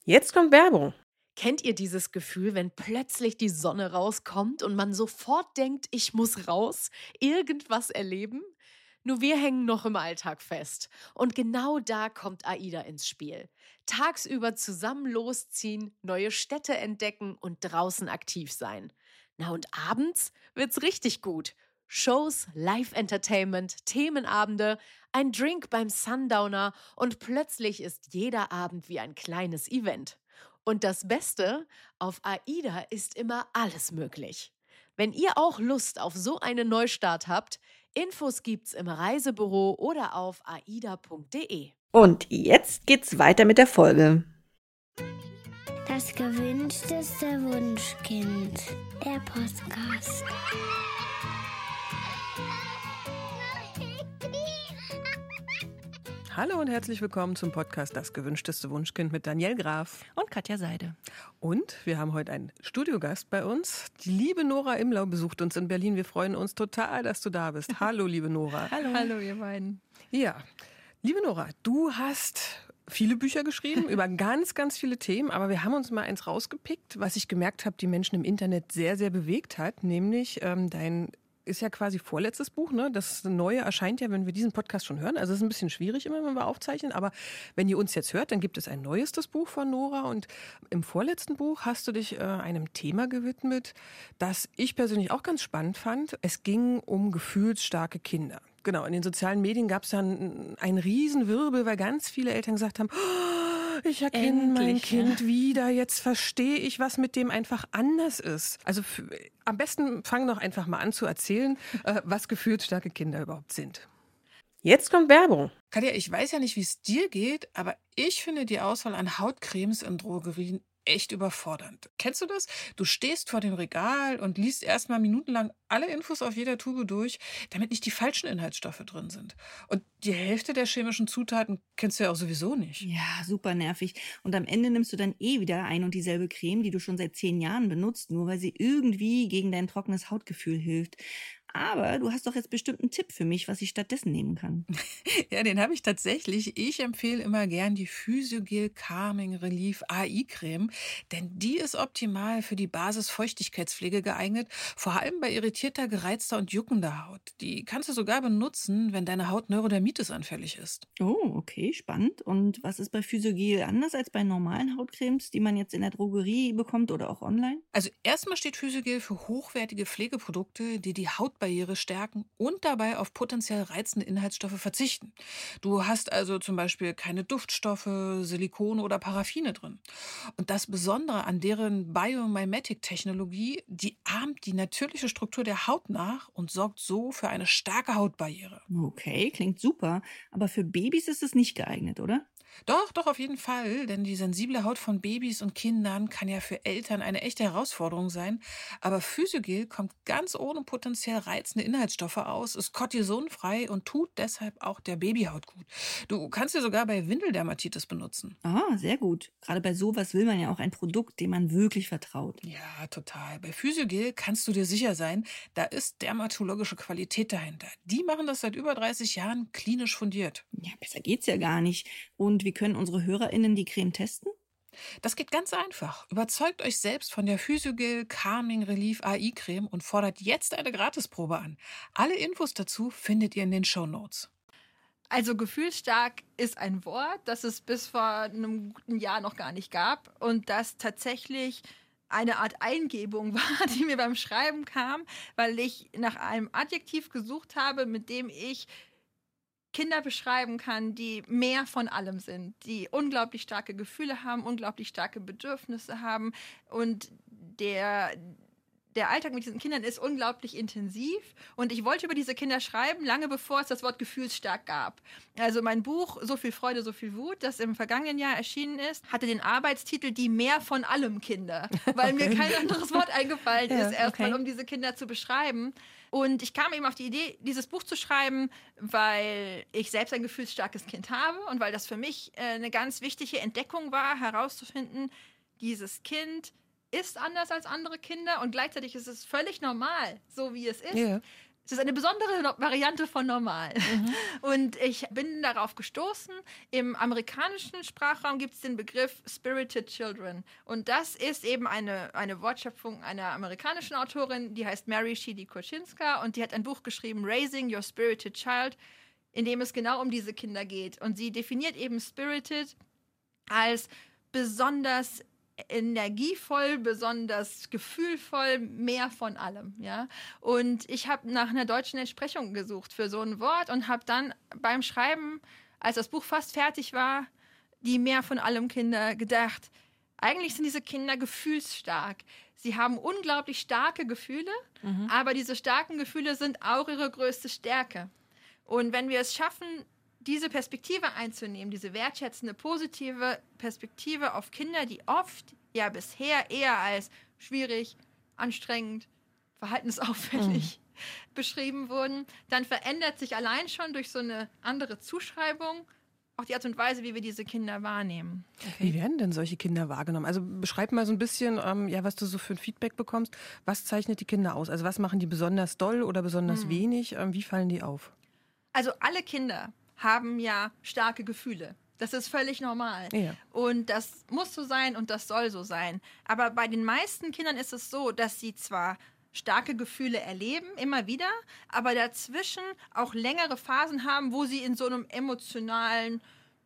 Jetzt kommt Werbung. Kennt ihr dieses Gefühl, wenn plötzlich die Sonne rauskommt und man sofort denkt, ich muss raus, irgendwas erleben? Nur wir hängen noch im Alltag fest. Und genau da kommt AIDA ins Spiel. Tagsüber zusammen losziehen, neue Städte entdecken und draußen aktiv sein. Na und abends wird's richtig gut. Shows, Live-Entertainment, Themenabende, ein Drink beim Sundowner und plötzlich ist jeder Abend wie ein kleines Event. Und das Beste, auf AIDA ist immer alles möglich. Wenn ihr auch Lust auf so einen Neustart habt, Infos gibt's im Reisebüro oder auf aida.de. Und jetzt geht's weiter mit der Folge. Das gewünschteste Wunschkind. Der Podcast. Hallo und herzlich willkommen zum Podcast Das gewünschteste Wunschkind mit Danielle Graf. Und Katja Seide. Und wir haben heute einen Studiogast bei uns. Die liebe Nora Imlau besucht uns in Berlin. Wir freuen uns total, dass du da bist. Hallo, liebe Nora. Hallo, ihr beiden. Ja, liebe Nora, du hast viele Bücher geschrieben über ganz, ganz viele Themen, aber wir haben uns mal eins rausgepickt, was ich gemerkt habe, die Menschen im Internet sehr, sehr bewegt hat, nämlich dein ist ja quasi vorletztes Buch, ne? Das Neue erscheint ja, wenn wir diesen Podcast schon hören. Also es ist ein bisschen schwierig immer, wenn wir aufzeichnen, aber wenn ihr uns jetzt hört, dann gibt es ein neuestes Buch von Nora und im vorletzten Buch hast du dich einem Thema gewidmet, das ich persönlich auch ganz spannend fand. Es ging um gefühlsstarke Kinder. Genau, in den sozialen Medien gab es dann einen Riesenwirbel, weil ganz viele Eltern gesagt haben, ich erkenne mein Kind wieder, jetzt verstehe ich, was mit dem einfach anders ist. Also am besten fang doch einfach mal an zu erzählen, was gefühlsstarke Kinder überhaupt sind. Jetzt kommt Werbung. Katja, ich weiß ja nicht, wie es dir geht, aber ich finde die Auswahl an Hautcremes in Drogerien echt überfordernd. Kennst du das? Du stehst vor dem Regal und liest erstmal minutenlang alle Infos auf jeder Tube durch, damit nicht die falschen Inhaltsstoffe drin sind. Und die Hälfte der chemischen Zutaten kennst du ja auch sowieso nicht. Ja, super nervig. Und am Ende nimmst du dann wieder ein und dieselbe Creme, die du schon seit 10 Jahren benutzt, nur weil sie irgendwie gegen dein trockenes Hautgefühl hilft. Aber du hast doch jetzt bestimmt einen Tipp für mich, was ich stattdessen nehmen kann. Ja, den habe ich tatsächlich. Ich empfehle immer gern die Physiogel Calming Relief AI Creme, denn die ist optimal für die Basis-Feuchtigkeitspflege geeignet, vor allem bei irritierter, gereizter und juckender Haut. Die kannst du sogar benutzen, wenn deine Haut Neurodermitis anfällig ist. Oh, okay, spannend. Und was ist bei Physiogel anders als bei normalen Hautcremes, die man jetzt in der Drogerie bekommt oder auch online? Also erstmal steht Physiogel für hochwertige Pflegeprodukte, die die Hautbarriere stärken und dabei auf potenziell reizende Inhaltsstoffe verzichten. Du hast also zum Beispiel keine Duftstoffe, Silikone oder Paraffine drin. Und das Besondere an deren Biomimetic-Technologie, die ahmt die natürliche Struktur der Haut nach und sorgt so für eine starke Hautbarriere. Okay, klingt super. Aber für Babys ist es nicht geeignet, oder? Doch, auf jeden Fall, denn die sensible Haut von Babys und Kindern kann ja für Eltern eine echte Herausforderung sein. Aber Physiogel kommt ganz ohne potenziell reizende Inhaltsstoffe aus, ist kortisonfrei und tut deshalb auch der Babyhaut gut. Du kannst sie sogar bei Windeldermatitis benutzen. Ah, sehr gut. Gerade bei sowas will man ja auch ein Produkt, dem man wirklich vertraut. Ja, total. Bei Physiogel kannst du dir sicher sein, da ist dermatologische Qualität dahinter. Die machen das seit über 30 Jahren klinisch fundiert. Ja, besser geht's ja gar nicht. Und wie können unsere HörerInnen die Creme testen? Das geht ganz einfach. Überzeugt euch selbst von der Physiogel Calming Relief AI Creme und fordert jetzt eine Gratisprobe an. Alle Infos dazu findet ihr in den Shownotes. Also gefühlsstark ist ein Wort, das es bis vor einem guten Jahr noch gar nicht gab und das tatsächlich eine Art Eingebung war, die mir beim Schreiben kam, weil ich nach einem Adjektiv gesucht habe, mit dem ich Kinder beschreiben kann, die mehr von allem sind, die unglaublich starke Gefühle haben, unglaublich starke Bedürfnisse haben und der Alltag mit diesen Kindern ist unglaublich intensiv und ich wollte über diese Kinder schreiben, lange bevor es das Wort gefühlsstark gab. Also mein Buch So viel Freude, so viel Wut, das im vergangenen Jahr erschienen ist, hatte den Arbeitstitel Die mehr von allem Kinder, weil mir kein anderes Wort eingefallen ist, erstmal um diese Kinder zu beschreiben. Und ich kam eben auf die Idee, dieses Buch zu schreiben, weil ich selbst ein gefühlsstarkes Kind habe und weil das für mich eine ganz wichtige Entdeckung war, herauszufinden, dieses Kind ist anders als andere Kinder und gleichzeitig ist es völlig normal, so wie es ist. Ja. Es ist eine besondere Variante von normal. Und ich bin darauf gestoßen, im amerikanischen Sprachraum gibt es den Begriff Spirited Children. Und das ist eben eine Wortschöpfung einer amerikanischen Autorin, die heißt Mary Sheedy Korczynska. Und die hat ein Buch geschrieben, Raising Your Spirited Child, in dem es genau um diese Kinder geht. Und sie definiert eben Spirited als besonders energievoll, besonders gefühlvoll, mehr von allem, ja. Und ich habe nach einer deutschen Entsprechung gesucht für so ein Wort und habe dann beim Schreiben, als das Buch fast fertig war, die mehr von allem Kinder gedacht, eigentlich sind diese Kinder gefühlsstark. Sie haben unglaublich starke Gefühle, aber diese starken Gefühle sind auch ihre größte Stärke. Und wenn wir es schaffen, diese Perspektive einzunehmen, diese wertschätzende, positive Perspektive auf Kinder, die oft ja bisher eher als schwierig, anstrengend, verhaltensauffällig beschrieben wurden, dann verändert sich allein schon durch so eine andere Zuschreibung auch die Art und Weise, wie wir diese Kinder wahrnehmen. Wie werden denn solche Kinder wahrgenommen? Also beschreib mal so ein bisschen, was du so für ein Feedback bekommst. Was zeichnet die Kinder aus? Also was machen die besonders doll oder besonders wenig? Wie fallen die auf? Also alle Kinder haben ja starke Gefühle. Das ist völlig normal. Ja. Und das muss so sein und das soll so sein. Aber bei den meisten Kindern ist es so, dass sie zwar starke Gefühle erleben, immer wieder, aber dazwischen auch längere Phasen haben, wo sie in so einem emotionalen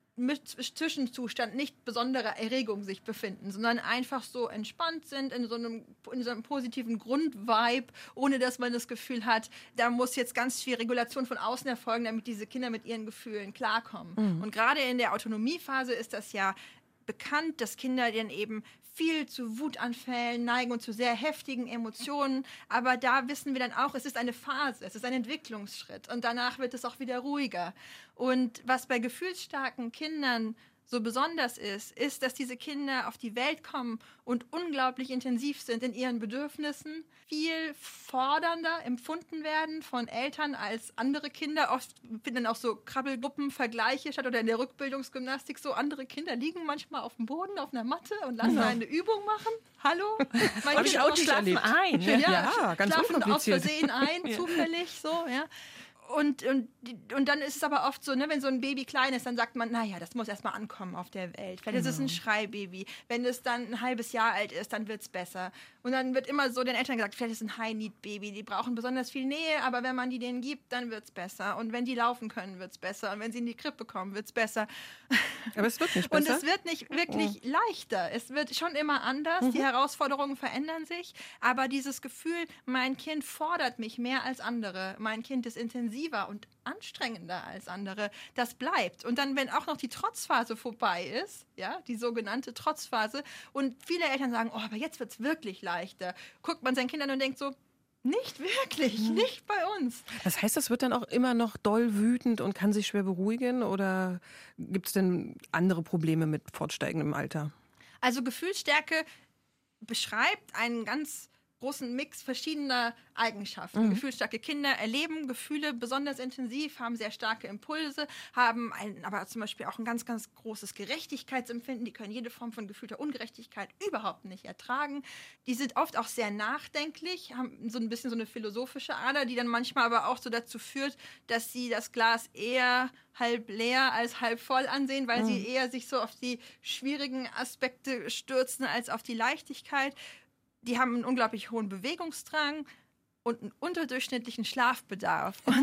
Zwischenzustand nicht besonderer Erregung sich befinden, sondern einfach so entspannt sind in so einem positiven Grundvibe, ohne dass man das Gefühl hat, da muss jetzt ganz viel Regulation von außen erfolgen, damit diese Kinder mit ihren Gefühlen klarkommen. Und gerade in der Autonomiephase ist das ja bekannt, dass Kinder dann eben viel zu Wutanfällen neigen und zu sehr heftigen Emotionen. Aber da wissen wir dann auch, es ist eine Phase, es ist ein Entwicklungsschritt. Und danach wird es auch wieder ruhiger. Und was bei gefühlsstarken Kindern so besonders ist, dass diese Kinder auf die Welt kommen und unglaublich intensiv sind in ihren Bedürfnissen, viel fordernder empfunden werden von Eltern als andere Kinder. Oft finden auch so Krabbelgruppenvergleiche statt oder in der Rückbildungsgymnastik so andere Kinder liegen manchmal auf dem Boden, auf einer Matte und lassen eine Übung machen. Hallo? Hab ich auch nicht erlebt. ein. Ja, ganz schlafen aus unkompliziert. Versehen ein, zufällig so, ja. Und dann ist es aber oft so, ne, wenn so ein Baby klein ist, dann sagt man, naja, das muss erstmal ankommen auf der Welt. Vielleicht ist es ein Schreibaby. Wenn es dann ein halbes Jahr alt ist, dann wird es besser. Und dann wird immer so den Eltern gesagt, vielleicht ist es ein High-Need-Baby. Die brauchen besonders viel Nähe, aber wenn man die denen gibt, dann wird es besser. Und wenn die laufen können, wird es besser. Und wenn sie in die Krippe kommen, wird es besser. Aber es wird nicht besser. Und es wird nicht wirklich leichter. Es wird schon immer anders. Die Herausforderungen verändern sich. Aber dieses Gefühl, mein Kind fordert mich mehr als andere. Mein Kind ist intensiver und anstrengender als andere, das bleibt. Und dann, wenn auch noch die Trotzphase vorbei ist, ja, die sogenannte Trotzphase, und viele Eltern sagen, oh, aber jetzt wird es wirklich leichter, guckt man seinen Kindern und denkt so, nicht wirklich, nicht bei uns. Das heißt, das wird dann auch immer noch doll wütend und kann sich schwer beruhigen? Oder gibt es denn andere Probleme mit fortsteigendem Alter? Also Gefühlsstärke beschreibt einen ganz großen Mix verschiedener Eigenschaften. Gefühlsstarke Kinder erleben Gefühle besonders intensiv, haben sehr starke Impulse, haben aber zum Beispiel auch ein ganz, ganz großes Gerechtigkeitsempfinden. Die können jede Form von gefühlter Ungerechtigkeit überhaupt nicht ertragen. Die sind oft auch sehr nachdenklich, haben so ein bisschen so eine philosophische Ader, die dann manchmal aber auch so dazu führt, dass sie das Glas eher halb leer als halb voll ansehen, weil sie eher sich so auf die schwierigen Aspekte stürzen als auf die Leichtigkeit. Die haben einen unglaublich hohen Bewegungsdrang und einen unterdurchschnittlichen Schlafbedarf. Und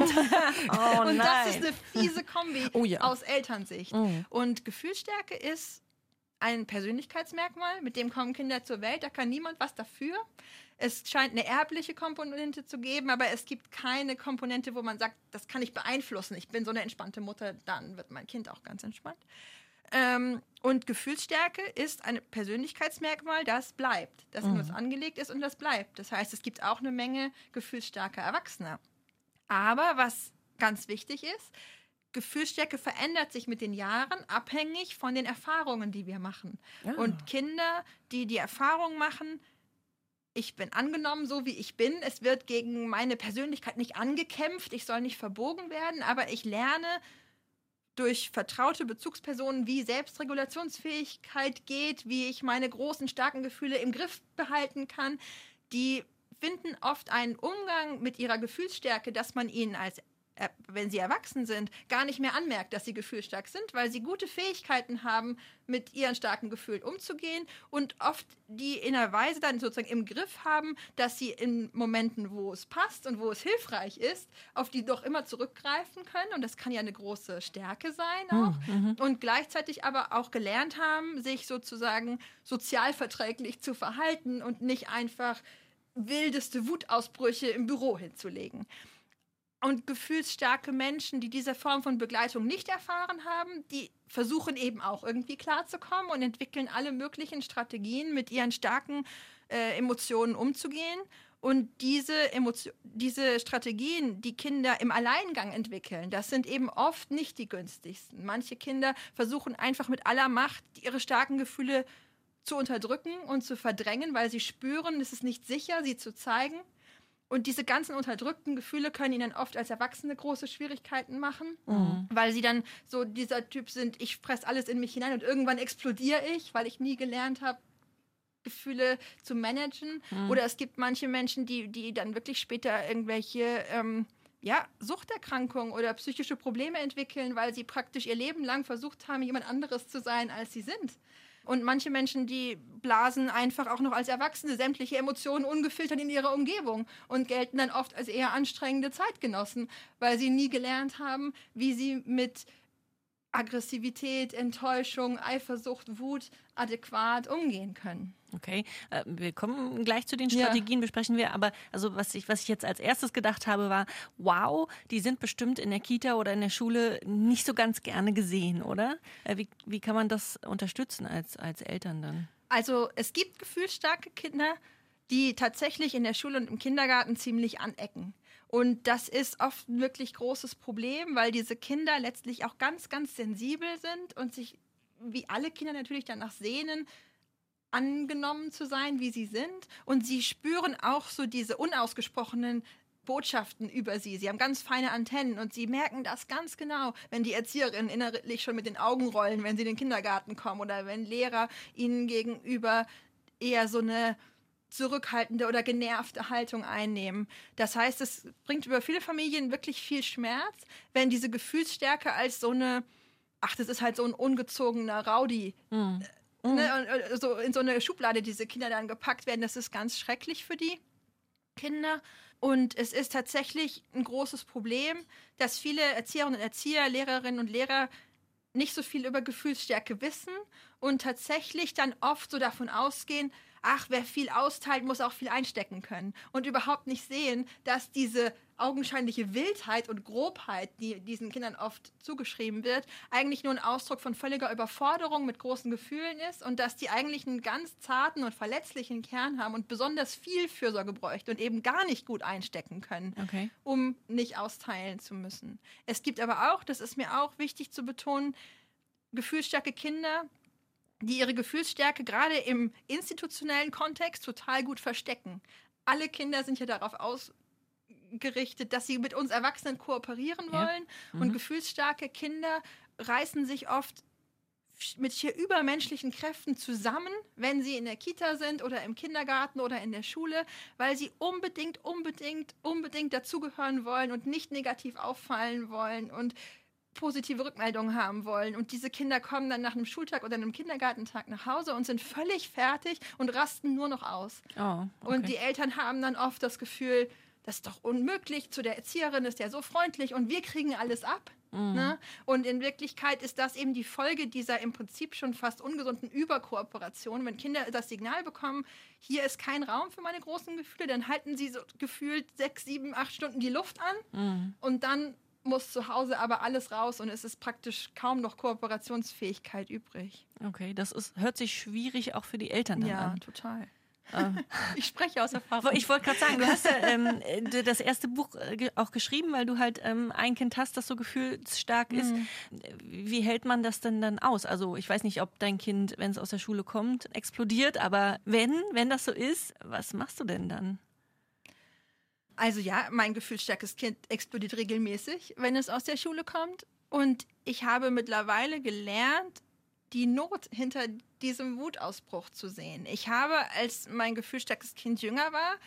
das ist eine fiese Kombi aus Elternsicht. Und Gefühlsstärke ist ein Persönlichkeitsmerkmal, mit dem kommen Kinder zur Welt, da kann niemand was dafür. Es scheint eine erbliche Komponente zu geben, aber es gibt keine Komponente, wo man sagt, das kann ich beeinflussen. Ich bin so eine entspannte Mutter, dann wird mein Kind auch ganz entspannt. Und Gefühlsstärke ist ein Persönlichkeitsmerkmal, das bleibt, das in uns angelegt ist und das bleibt. Das heißt, es gibt auch eine Menge gefühlsstarker Erwachsener. Aber was ganz wichtig ist, Gefühlsstärke verändert sich mit den Jahren, abhängig von den Erfahrungen, die wir machen. Ja. Und Kinder, die die Erfahrung machen, ich bin angenommen, so wie ich bin. Es wird gegen meine Persönlichkeit nicht angekämpft, ich soll nicht verbogen werden, aber ich lerne durch vertraute Bezugspersonen, wie Selbstregulationsfähigkeit geht, wie ich meine großen, starken Gefühle im Griff behalten kann, die finden oft einen Umgang mit ihrer Gefühlsstärke, dass man ihnen wenn sie erwachsen sind, gar nicht mehr anmerkt, dass sie gefühlsstark sind, weil sie gute Fähigkeiten haben, mit ihren starken Gefühlen umzugehen und oft die in einer Weise dann sozusagen im Griff haben, dass sie in Momenten, wo es passt und wo es hilfreich ist, auf die doch immer zurückgreifen können. Und das kann ja eine große Stärke sein auch. Und gleichzeitig aber auch gelernt haben, sich sozusagen sozialverträglich zu verhalten und nicht einfach wildeste Wutausbrüche im Büro hinzulegen. Und gefühlsstarke Menschen, die diese Form von Begleitung nicht erfahren haben, die versuchen eben auch irgendwie klarzukommen und entwickeln alle möglichen Strategien, mit ihren starken Emotionen umzugehen. Und diese Strategien, die Kinder im Alleingang entwickeln, das sind eben oft nicht die günstigsten. Manche Kinder versuchen einfach mit aller Macht, ihre starken Gefühle zu unterdrücken und zu verdrängen, weil sie spüren, es ist nicht sicher, sie zu zeigen. Und diese ganzen unterdrückten Gefühle können ihnen oft als Erwachsene große Schwierigkeiten machen, weil sie dann so dieser Typ sind, ich fresse alles in mich hinein und irgendwann explodiere ich, weil ich nie gelernt habe, Gefühle zu managen. Oder es gibt manche Menschen, die dann wirklich später irgendwelche Suchterkrankungen oder psychische Probleme entwickeln, weil sie praktisch ihr Leben lang versucht haben, jemand anderes zu sein, als sie sind. Und manche Menschen, die blasen einfach auch noch als Erwachsene sämtliche Emotionen ungefiltert in ihrer Umgebung und gelten dann oft als eher anstrengende Zeitgenossen, weil sie nie gelernt haben, wie sie mit Aggressivität, Enttäuschung, Eifersucht, Wut adäquat umgehen können. Okay, wir kommen gleich zu den Strategien, besprechen wir. Aber also was ich jetzt als erstes gedacht habe, war, wow, die sind bestimmt in der Kita oder in der Schule nicht so ganz gerne gesehen, oder? Wie kann man das unterstützen als Eltern dann? Also es gibt gefühlsstarke Kinder, die tatsächlich in der Schule und im Kindergarten ziemlich anecken. Und das ist oft ein wirklich großes Problem, weil diese Kinder letztlich auch ganz, ganz sensibel sind und sich, wie alle Kinder natürlich danach sehnen, angenommen zu sein, wie sie sind. Und sie spüren auch so diese unausgesprochenen Botschaften über sie. Sie haben ganz feine Antennen und sie merken das ganz genau, wenn die Erzieherinnen innerlich schon mit den Augen rollen, wenn sie in den Kindergarten kommen oder wenn Lehrer ihnen gegenüber eher so eine zurückhaltende oder genervte Haltung einnehmen. Das heißt, es bringt über viele Familien wirklich viel Schmerz, wenn diese Gefühlsstärke als so das ist halt so ein ungezogener Rowdy, so in so eine Schublade diese Kinder dann gepackt werden. Das ist ganz schrecklich für die Kinder. Und es ist tatsächlich ein großes Problem, dass viele Erzieherinnen und Erzieher, Lehrerinnen und Lehrer nicht so viel über Gefühlsstärke wissen und tatsächlich dann oft so davon ausgehen, wer viel austeilt, muss auch viel einstecken können. Und überhaupt nicht sehen, dass diese augenscheinliche Wildheit und Grobheit, die diesen Kindern oft zugeschrieben wird, eigentlich nur ein Ausdruck von völliger Überforderung mit großen Gefühlen ist und dass die eigentlich einen ganz zarten und verletzlichen Kern haben und besonders viel Fürsorge bräuchte und eben gar nicht gut einstecken können, um nicht austeilen zu müssen. Es gibt aber auch, das ist mir auch wichtig zu betonen, gefühlsstarke Kinder, die ihre Gefühlsstärke gerade im institutionellen Kontext total gut verstecken. Alle Kinder sind ja darauf ausgerichtet, dass sie mit uns Erwachsenen kooperieren wollen. Und gefühlsstarke Kinder reißen sich oft mit schier übermenschlichen Kräften zusammen, wenn sie in der Kita sind oder im Kindergarten oder in der Schule, weil sie unbedingt dazugehören wollen und nicht negativ auffallen wollen und positive Rückmeldungen haben wollen. Und diese Kinder kommen dann nach einem Schultag oder einem Kindergartentag nach Hause und sind völlig fertig und rasten nur noch aus. Und die Eltern haben dann oft das Gefühl, das ist doch unmöglich, zu der Erzieherin ist ja so freundlich und wir kriegen alles ab. Ne? Und in Wirklichkeit ist das eben die Folge dieser im Prinzip schon fast ungesunden Überkooperation. Wenn Kinder das Signal bekommen, hier ist kein Raum für meine großen Gefühle, dann halten sie so gefühlt 6, 7, 8 Stunden die Luft an und dann muss zu Hause aber alles raus und es ist praktisch kaum noch Kooperationsfähigkeit übrig. Okay, hört sich schwierig auch für die Eltern dann an. Ja, total. Ich spreche aus Erfahrung. Ich wollte gerade sagen, du hast ja das erste Buch auch geschrieben, weil du halt ein Kind hast, das so gefühlsstark ist. Wie hält man das denn dann aus? Also ich weiß nicht, ob dein Kind, wenn es aus der Schule kommt, explodiert, aber wenn das so ist, was machst du denn dann? Also ja, mein gefühlsstarkes Kind explodiert regelmäßig, wenn es aus der Schule kommt. Und ich habe mittlerweile gelernt, die Not hinter diesem Wutausbruch zu sehen. Ich habe, als mein gefühlsstarkes Kind jünger war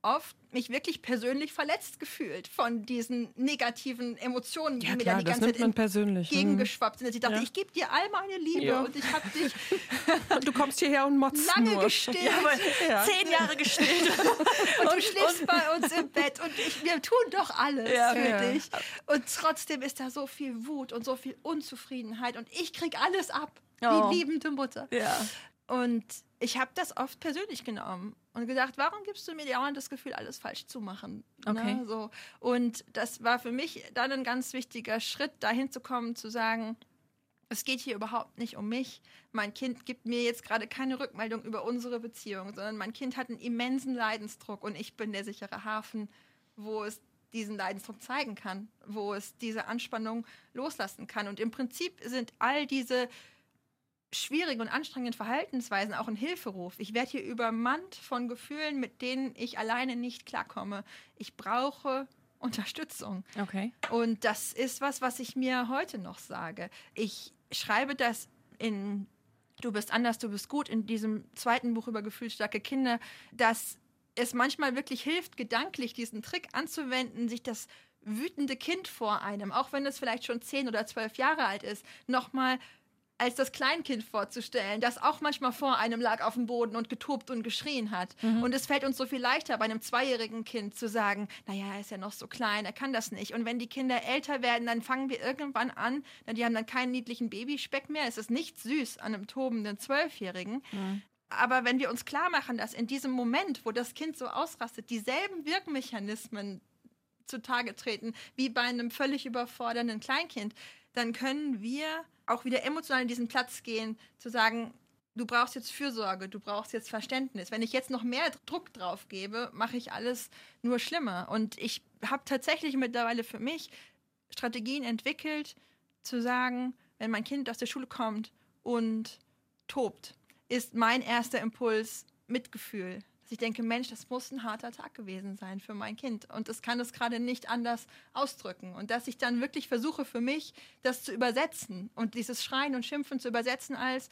oft mich wirklich persönlich verletzt gefühlt von diesen negativen Emotionen, die Ja, mir klar, da die das ganze nimmt man Zeit persönlich. entgegengeschwappt sind. Ich dachte, Ja. ich gebe dir all meine Liebe Ja. und ich habe dich Und du kommst hierher und motzt lange nur. gestillt. Ja. 10 Jahre gestillt. Und du schläfst bei uns im Bett und wir tun doch alles für Ja. dich. Und trotzdem ist da so viel Wut und so viel Unzufriedenheit und ich krieg alles ab, Oh. wie liebende Mutter. Ja. Und ich habe das oft persönlich genommen und gedacht, warum gibst du mir dauernd das Gefühl, alles falsch zu machen? Okay. Ne, so. Und das war für mich dann ein ganz wichtiger Schritt, dahin zu kommen, zu sagen, es geht hier überhaupt nicht um mich. Mein Kind gibt mir jetzt gerade keine Rückmeldung über unsere Beziehung, sondern mein Kind hat einen immensen Leidensdruck und ich bin der sichere Hafen, wo es diesen Leidensdruck zeigen kann, wo es diese Anspannung loslassen kann. Und im Prinzip sind all diese schwierigen und anstrengenden Verhaltensweisen auch ein Hilferuf. Ich werde hier übermannt von Gefühlen, mit denen ich alleine nicht klarkomme. Ich brauche Unterstützung. Okay. Und das ist was ich mir heute noch sage. Ich schreibe das in Du bist anders, du bist gut, in diesem zweiten Buch über gefühlsstarke Kinder, dass es manchmal wirklich hilft, gedanklich diesen Trick anzuwenden, sich das wütende Kind vor einem, auch wenn es vielleicht schon 10 oder 12 Jahre alt ist, nochmal als das Kleinkind vorzustellen, das auch manchmal vor einem lag auf dem Boden und getobt und geschrien hat. Und es fällt uns so viel leichter, bei einem 2-jährigen Kind zu sagen, naja, er ist ja noch so klein, er kann das nicht. Und wenn die Kinder älter werden, dann fangen wir irgendwann an, die haben dann keinen niedlichen Babyspeck mehr, es ist nicht süß an einem tobenden 12-Jährigen. Aber wenn wir uns klar machen, dass in diesem Moment, wo das Kind so ausrastet, dieselben Wirkmechanismen zutage treten, wie bei einem völlig überfordernden Kleinkind, dann können wir auch wieder emotional in diesen Platz gehen, zu sagen, du brauchst jetzt Fürsorge, du brauchst jetzt Verständnis. Wenn ich jetzt noch mehr Druck drauf gebe, mache ich alles nur schlimmer. Und ich habe tatsächlich mittlerweile für mich Strategien entwickelt, zu sagen, wenn mein Kind aus der Schule kommt und tobt, ist mein erster Impuls Mitgefühl. Dass ich denke, Mensch, das muss ein harter Tag gewesen sein für mein Kind. Und es kann es gerade nicht anders ausdrücken. Und dass ich dann wirklich versuche für mich, das zu übersetzen und dieses Schreien und Schimpfen zu übersetzen als,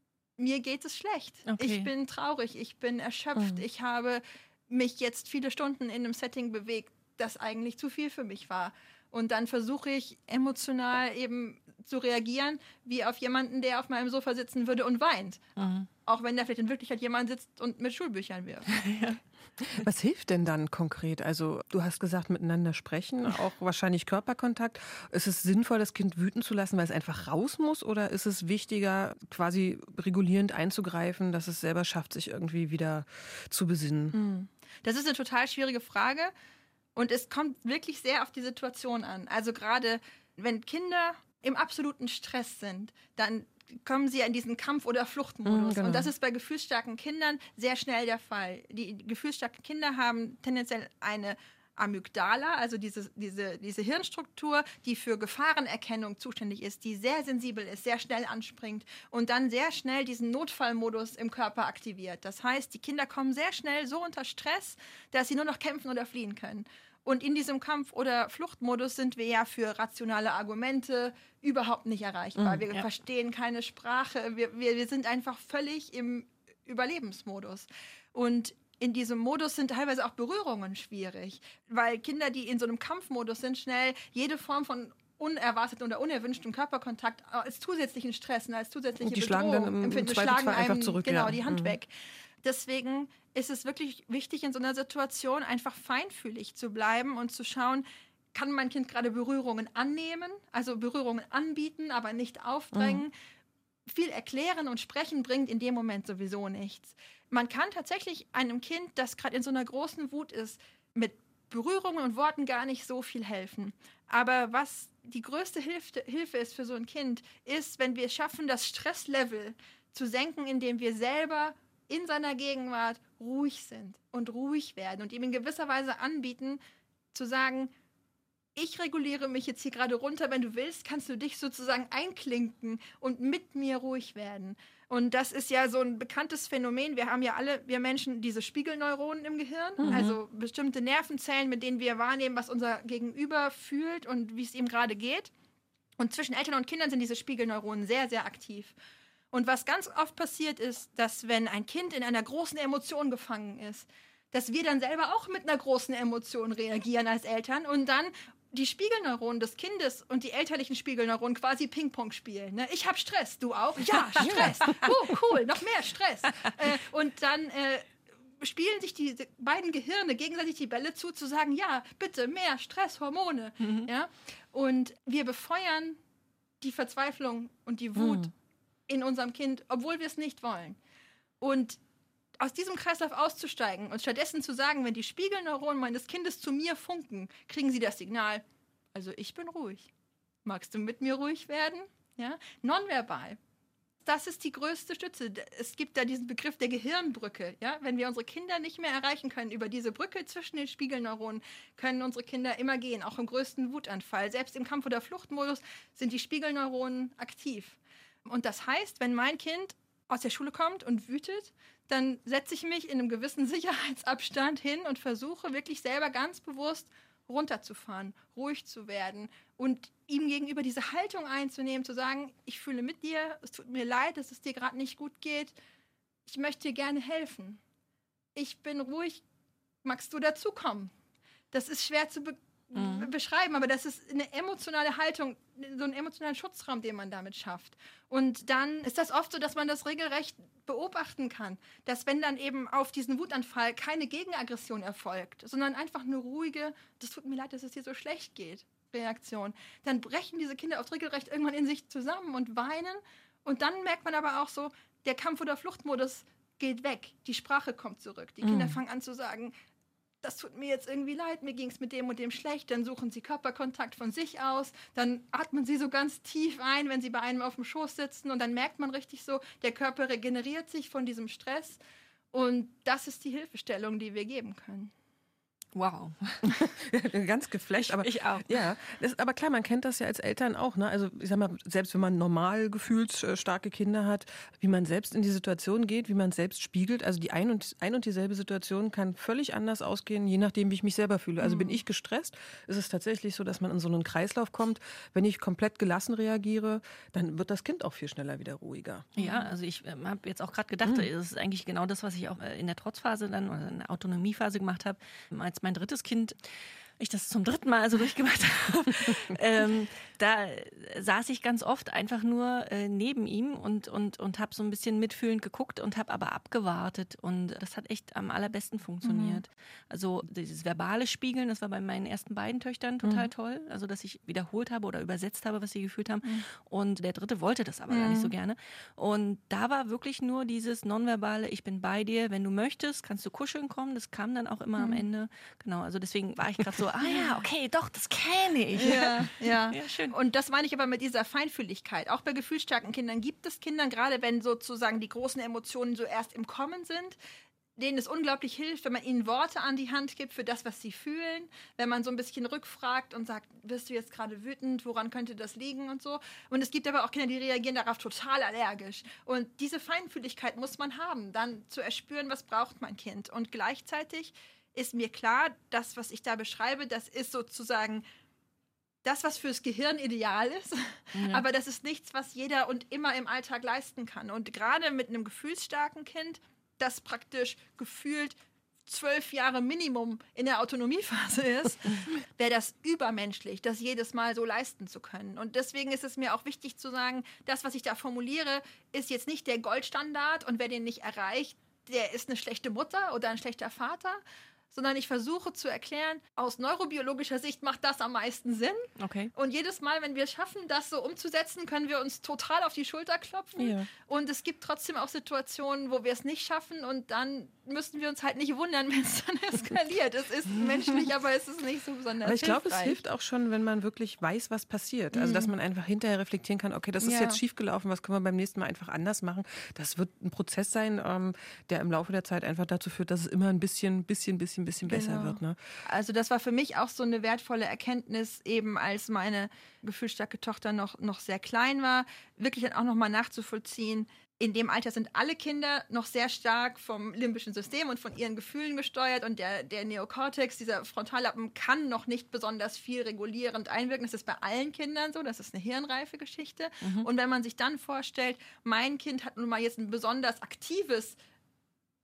mir geht es schlecht. Okay. Ich bin traurig, ich bin erschöpft. Ich habe mich jetzt viele Stunden in einem Setting bewegt, das eigentlich zu viel für mich war. Und dann versuche ich emotional eben zu reagieren, wie auf jemanden, der auf meinem Sofa sitzen würde und weint. Auch wenn da vielleicht in Wirklichkeit jemand sitzt und mit Schulbüchern wirft. Was hilft denn dann konkret? Also du hast gesagt, miteinander sprechen, auch wahrscheinlich Körperkontakt. Ist es sinnvoll, das Kind wüten zu lassen, weil es einfach raus muss? Oder ist es wichtiger, quasi regulierend einzugreifen, dass es selber schafft, sich irgendwie wieder zu besinnen? Das ist eine total schwierige Frage. Und es kommt wirklich sehr auf die Situation an. Also gerade wenn Kinder im absoluten Stress sind, dann kommen sie ja in diesen Kampf- oder Fluchtmodus. Genau. Und das ist bei gefühlsstarken Kindern sehr schnell der Fall. Die gefühlsstarken Kinder haben tendenziell eine Amygdala, also diese Hirnstruktur, die für Gefahrenerkennung zuständig ist, die sehr sensibel ist, sehr schnell anspringt und dann sehr schnell diesen Notfallmodus im Körper aktiviert. Das heißt, die Kinder kommen sehr schnell so unter Stress, dass sie nur noch kämpfen oder fliehen können. Und in diesem Kampf- oder Fluchtmodus sind wir ja für rationale Argumente überhaupt nicht erreichbar. Wir verstehen keine Sprache. Wir sind einfach völlig im Überlebensmodus. Und in diesem Modus sind teilweise auch Berührungen schwierig, weil Kinder, die in so einem Kampfmodus sind, schnell jede Form von unerwarteten oder unerwünschten Körperkontakt als zusätzlichen Stress und als zusätzliche Die schlagen Bedrohung dann im empfinden, Zweifelsfall schlagen einfach einem zurück, genau ja. die Hand weg. Deswegen ist es wirklich wichtig, in so einer Situation einfach feinfühlig zu bleiben und zu schauen, kann mein Kind gerade Berührungen annehmen, also Berührungen anbieten, aber nicht aufdrängen. Viel erklären und sprechen bringt in dem Moment sowieso nichts. Man kann tatsächlich einem Kind, das gerade in so einer großen Wut ist, mit Berührungen und Worten gar nicht so viel helfen. Aber was die größte Hilfe ist für so ein Kind, ist, wenn wir es schaffen, das Stresslevel zu senken, indem wir selber in seiner Gegenwart ruhig sind und ruhig werden und ihm in gewisser Weise anbieten, zu sagen, ich reguliere mich jetzt hier gerade runter, wenn du willst, kannst du dich sozusagen einklinken und mit mir ruhig werden. Und das ist ja so ein bekanntes Phänomen. Wir haben ja alle, wir Menschen, diese Spiegelneuronen im Gehirn, also bestimmte Nervenzellen, mit denen wir wahrnehmen, was unser Gegenüber fühlt und wie es ihm gerade geht. Und zwischen Eltern und Kindern sind diese Spiegelneuronen sehr, sehr aktiv. Und was ganz oft passiert ist, dass wenn ein Kind in einer großen Emotion gefangen ist, dass wir dann selber auch mit einer großen Emotion reagieren als Eltern und dann die Spiegelneuronen des Kindes und die elterlichen Spiegelneuronen quasi Ping-Pong spielen. Ne? Ich habe Stress, du auch? Ja, Stress. Cool, noch mehr Stress. Und dann spielen sich die beiden Gehirne gegenseitig die Bälle zu sagen, ja, bitte, mehr Stress, Hormone. Ja? Und wir befeuern die Verzweiflung und die Wut in unserem Kind, obwohl wir es nicht wollen. Und aus diesem Kreislauf auszusteigen und stattdessen zu sagen, wenn die Spiegelneuronen meines Kindes zu mir funken, kriegen sie das Signal, also ich bin ruhig. Magst du mit mir ruhig werden? Ja? Nonverbal. Das ist die größte Stütze. Es gibt da diesen Begriff der Gehirnbrücke. Ja? Wenn wir unsere Kinder nicht mehr erreichen können über diese Brücke zwischen den Spiegelneuronen, können unsere Kinder immer gehen, auch im größten Wutanfall. Selbst im Kampf- oder Fluchtmodus sind die Spiegelneuronen aktiv. Und das heißt, wenn mein Kind aus der Schule kommt und wütet, dann setze ich mich in einem gewissen Sicherheitsabstand hin und versuche wirklich selber ganz bewusst runterzufahren, ruhig zu werden und ihm gegenüber diese Haltung einzunehmen, zu sagen, ich fühle mit dir, es tut mir leid, dass es dir gerade nicht gut geht, ich möchte dir gerne helfen. Ich bin ruhig, magst du dazukommen? Das ist schwer zu beschreiben, aber das ist eine emotionale Haltung, so einen emotionalen Schutzraum, den man damit schafft. Und dann ist das oft so, dass man das regelrecht beobachten kann, dass wenn dann eben auf diesen Wutanfall keine Gegenaggression erfolgt, sondern einfach eine ruhige, das tut mir leid, dass es dir so schlecht geht, Reaktion, dann brechen diese Kinder oft regelrecht irgendwann in sich zusammen und weinen und dann merkt man aber auch so, der Kampf- oder Fluchtmodus geht weg, die Sprache kommt zurück, die Kinder fangen an zu sagen, das tut mir jetzt irgendwie leid, mir ging es mit dem und dem schlecht, dann suchen sie Körperkontakt von sich aus, dann atmen sie so ganz tief ein, wenn sie bei einem auf dem Schoß sitzen und dann merkt man richtig so, der Körper regeneriert sich von diesem Stress und das ist die Hilfestellung, die wir geben können. Wow. Ganz geflasht. Aber, ich auch. Ja, aber klar, man kennt das ja als Eltern auch. Ne? Also ich sag mal, selbst wenn man normal gefühlsstarke Kinder hat, wie man selbst in die Situation geht, wie man selbst spiegelt. Also die ein und dieselbe Situation kann völlig anders ausgehen, je nachdem, wie ich mich selber fühle. Also bin ich gestresst, ist es tatsächlich so, dass man in so einen Kreislauf kommt. Wenn ich komplett gelassen reagiere, dann wird das Kind auch viel schneller wieder ruhiger. Ja, also ich habe jetzt auch gerade gedacht, das ist eigentlich genau das, was ich auch in der Trotzphase dann oder in der Autonomiephase gemacht habe, als mein drittes Kind, ich das zum 3. Mal also durchgemacht habe, da saß ich ganz oft einfach nur neben ihm und habe so ein bisschen mitfühlend geguckt und habe aber abgewartet und das hat echt am allerbesten funktioniert. Also dieses verbale Spiegeln, das war bei meinen ersten beiden Töchtern total toll, also dass ich wiederholt habe oder übersetzt habe, was sie gefühlt haben und der dritte wollte das aber gar nicht so gerne und da war wirklich nur dieses nonverbale, ich bin bei dir, wenn du möchtest, kannst du kuscheln kommen, das kam dann auch immer am Ende, genau, also deswegen war ich gerade so, okay, doch, das kenne ich. Ja, schön. Und das meine ich aber mit dieser Feinfühligkeit. Auch bei gefühlsstarken Kindern gibt es Kindern, gerade wenn sozusagen die großen Emotionen so erst im Kommen sind, denen es unglaublich hilft, wenn man ihnen Worte an die Hand gibt für das, was sie fühlen, wenn man so ein bisschen rückfragt und sagt, bist du jetzt gerade wütend, woran könnte das liegen und so. Und es gibt aber auch Kinder, die reagieren darauf total allergisch. Und diese Feinfühligkeit muss man haben, dann zu erspüren, was braucht mein Kind. Und gleichzeitig ist mir klar, das, was ich da beschreibe, das ist sozusagen das, was fürs Gehirn ideal ist. Aber das ist nichts, was jeder und immer im Alltag leisten kann. Und gerade mit einem gefühlsstarken Kind, das praktisch gefühlt 12 Jahre Minimum in der Autonomiephase ist, wäre das übermenschlich, das jedes Mal so leisten zu können. Und deswegen ist es mir auch wichtig zu sagen, das, was ich da formuliere, ist jetzt nicht der Goldstandard und wer den nicht erreicht, der ist eine schlechte Mutter oder ein schlechter Vater, sondern ich versuche zu erklären, aus neurobiologischer Sicht macht das am meisten Sinn. Okay. Und jedes Mal, wenn wir es schaffen, das so umzusetzen, können wir uns total auf die Schulter klopfen. Ja. Und es gibt trotzdem auch Situationen, wo wir es nicht schaffen und dann müssen wir uns halt nicht wundern, wenn es dann eskaliert. Es ist menschlich, aber es ist nicht so besonders Aber ich glaube, es hilfreich. hilft auch schon, wenn man wirklich weiß, was passiert. Also, dass man einfach hinterher reflektieren kann, okay, das ist jetzt schiefgelaufen, was können wir beim nächsten Mal einfach anders machen. Das wird ein Prozess sein, der im Laufe der Zeit einfach dazu führt, dass es immer ein bisschen besser wird. Ne? Also das war für mich auch so eine wertvolle Erkenntnis, eben als meine gefühlsstarke Tochter noch sehr klein war, wirklich dann auch nochmal nachzuvollziehen. In dem Alter sind alle Kinder noch sehr stark vom limbischen System und von ihren Gefühlen gesteuert und der Neokortex, dieser Frontallappen, kann noch nicht besonders viel regulierend einwirken. Das ist bei allen Kindern so, das ist eine hirnreife Geschichte. Und wenn man sich dann vorstellt, mein Kind hat nun mal jetzt ein besonders aktives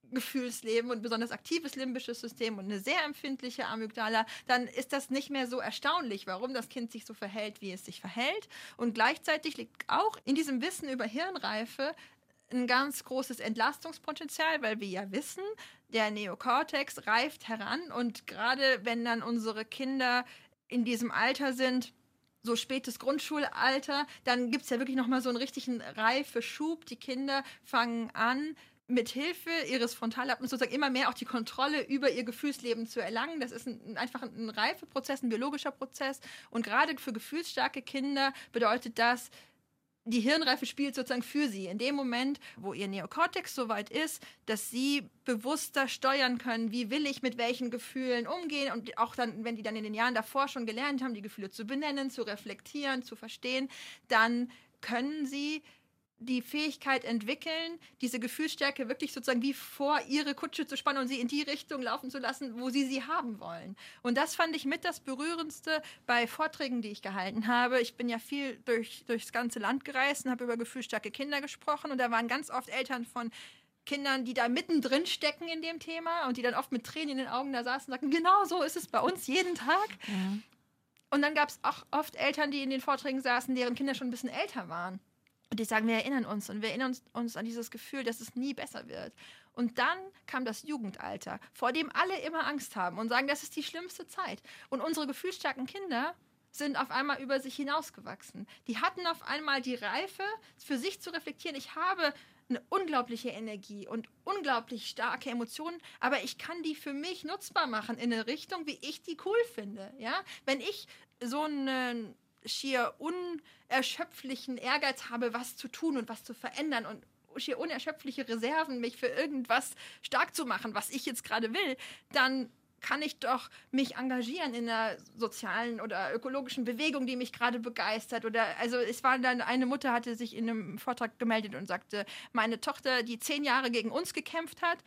Gefühlsleben und besonders aktives limbisches System und eine sehr empfindliche Amygdala, dann ist das nicht mehr so erstaunlich, warum das Kind sich so verhält, wie es sich verhält. Und gleichzeitig liegt auch in diesem Wissen über Hirnreife ein ganz großes Entlastungspotenzial, weil wir ja wissen, der Neokortex reift heran und gerade wenn dann unsere Kinder in diesem Alter sind, so spätes Grundschulalter, dann gibt es ja wirklich nochmal so einen richtigen Reifeschub. Die Kinder fangen an, mit Hilfe ihres Frontallappens sozusagen immer mehr auch die Kontrolle über ihr Gefühlsleben zu erlangen. Das ist einfach ein Reifeprozess, ein biologischer Prozess. Und gerade für gefühlsstarke Kinder bedeutet das, die Hirnreife spielt sozusagen für sie. In dem Moment, wo ihr Neokortex so weit ist, dass sie bewusster steuern können, wie will ich mit welchen Gefühlen umgehen und auch dann, wenn die dann in den Jahren davor schon gelernt haben, die Gefühle zu benennen, zu reflektieren, zu verstehen, dann können sie die Fähigkeit entwickeln, diese Gefühlsstärke wirklich sozusagen wie vor ihre Kutsche zu spannen und sie in die Richtung laufen zu lassen, wo sie haben wollen. Und das fand ich mit das Berührendste bei Vorträgen, die ich gehalten habe. Ich bin ja viel durchs ganze Land gereist und habe über gefühlsstarke Kinder gesprochen und da waren ganz oft Eltern von Kindern, die da mittendrin stecken in dem Thema und die dann oft mit Tränen in den Augen da saßen und sagten, genau so ist es bei uns jeden Tag. Ja. Und dann gab es auch oft Eltern, die in den Vorträgen saßen, deren Kinder schon ein bisschen älter waren. Und die sagen, wir erinnern uns uns an dieses Gefühl, dass es nie besser wird. Und dann kam das Jugendalter, vor dem alle immer Angst haben und sagen, das ist die schlimmste Zeit. Und unsere gefühlsstarken Kinder sind auf einmal über sich hinausgewachsen. Die hatten auf einmal die Reife, für sich zu reflektieren. Ich habe eine unglaubliche Energie und unglaublich starke Emotionen, aber ich kann die für mich nutzbar machen in eine Richtung, wie ich die cool finde. Ja? Wenn ich so einen schier unerschöpflichen Ehrgeiz habe, was zu tun und was zu verändern und schier unerschöpfliche Reserven, mich für irgendwas stark zu machen, was ich jetzt gerade will, dann kann ich doch mich engagieren in einer sozialen oder ökologischen Bewegung, die mich gerade begeistert. Oder also es war dann, eine Mutter hatte sich in einem Vortrag gemeldet und sagte, meine Tochter, die 10 Jahre gegen uns gekämpft hat,